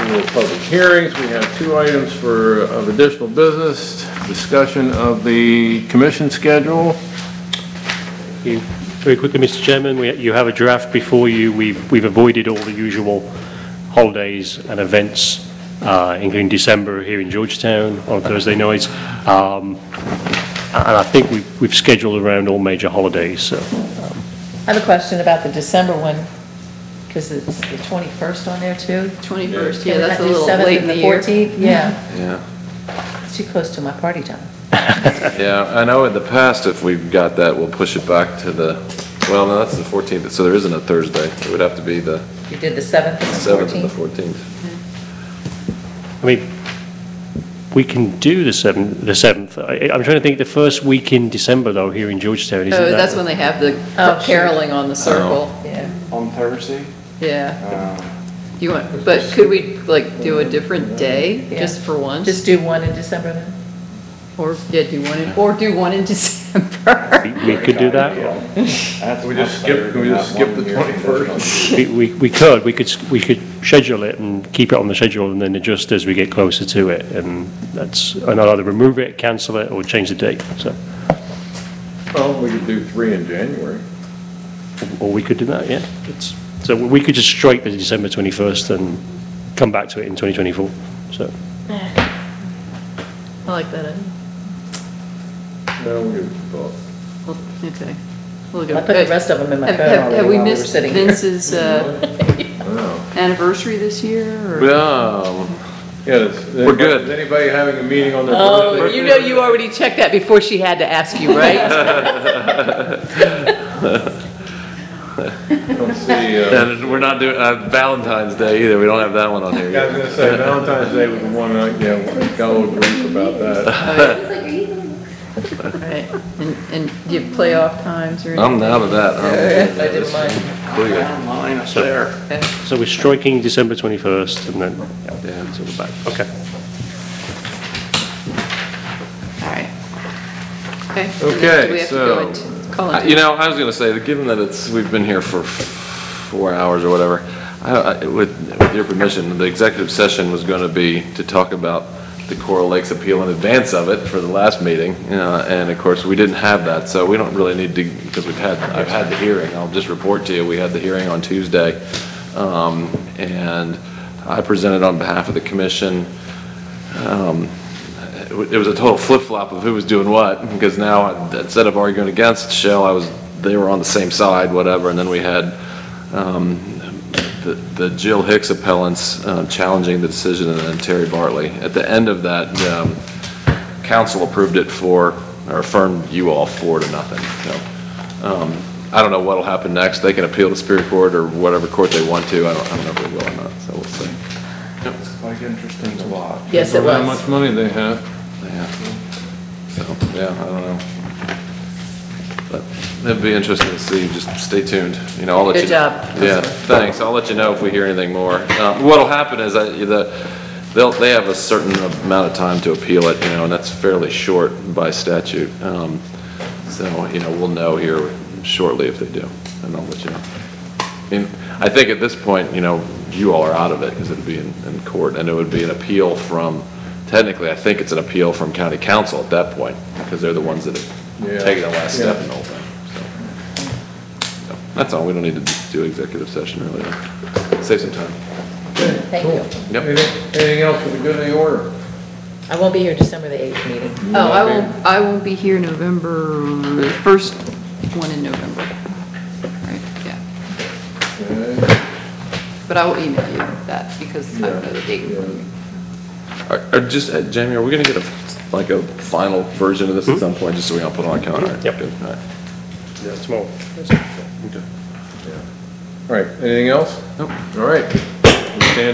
for public hearings. We have 2 items of additional business, discussion of the commission schedule. Very quickly, Mr. Chairman, you have a draft before you. We've avoided all the usual holidays and events, including December here in Georgetown on Thursday nights. And I think we've scheduled around all major holidays. So, I have a question about the December one, because it's the 21st on there too. 21st, Can yeah, we that's a not do little 7th late and in the the year. 14th? Yeah, Yeah, it's too close to my party time. yeah, I know in the past, if we've got that, we'll push it back to well, no, that's the 14th, so there isn't a Thursday. It would have to be the You did the 7th and the 7th and the 14th? 14th. I mean, we can do the 7th. I'm trying to think the first week in December, though, here in Georgetown. Isn't Oh, that? that's when they have the Oh, shoot. caroling on the circle. Yeah. On Thursday? Yeah. You want, but could we like do a different day Yeah. just for once? Just do one in December then? Or, yeah, do one in December. We could do that. Can we just skip the 21st? We could schedule it and keep it on the schedule and then adjust as we get closer to it. And and I'll either remove it, cancel it, or change the date. So, Well, we could do 3 in January. or we could do that, yeah. So we could just strike the December 21st and come back to it in 2024. So, I like that idea. No, we could vote. Well, okay. We'll I go. put the rest of them in my phone Have already we while we were missed sitting here. Vince's Wow. anniversary this year? Or? Yeah, We're good. Is anybody having a meeting on their Oh, birthday? you know you already checked that before she had to ask you, right? Let's see, And we're not doing Valentine's Day either. We don't have that one on here I was yet. gonna say Valentine's Day was the one, got a little grief about that. Right. And do you have playoff times or anything? I'm out of that. I didn't mind. Clear. Online, it's there. so we're striking December 21st and then, yeah, so we're back. Okay. All right. Okay. Okay, Do we have to so, go into call into- I was gonna say, that given that we've been here for 4 hours or whatever, with your permission, the executive session was gonna be to talk about the Coral Lakes appeal in advance of it for the last meeting, and of course, we didn't have that, so we don't really need to, because I've had the hearing. I'll just report to you, we had the hearing on Tuesday, and I presented on behalf of the commission. It was a total flip-flop of who was doing what, because now, instead of arguing against Shell, they were on the same side, whatever, and then we had the Jill Hicks appellants challenging the decision, and then Terry Bartley. At the end of that, council approved it or affirmed you all 4-0. So, I don't know what'll happen next. They can appeal to Superior Court or whatever court they want to. I don't know if they will or not, so we'll see. It's quite interesting to watch. Yes, it How was. much money they have. Yeah. So, yeah, I don't know. But it'd be interesting to see. Just stay tuned. I'll let you. Good job. Yeah, thanks. I'll let you know if we hear anything more. What'll happen is they have a certain amount of time to appeal it, and that's fairly short by statute. So, we'll know here shortly if they do, and I'll let you know. I think at this point, you all are out of it because it'd be in court, and it would be an appeal from. Technically, I think it's an appeal from county council at that point, because they're the ones that have taken the last step in the whole thing. So, that's all. We don't need to do executive session really. Save some time. Thank you. Yep. Anything else for the good of the order? I won't be here December the 8th meeting. Oh, I won't be here the first one in November. Right, yeah. Okay. But I will email you that because I don't know the date from you. Jamie, are we going to get a final version of this at some point, just so we don't put it on our calendar? Yep. Good. All right. Yeah, tomorrow. All right, anything else? Nope. All right,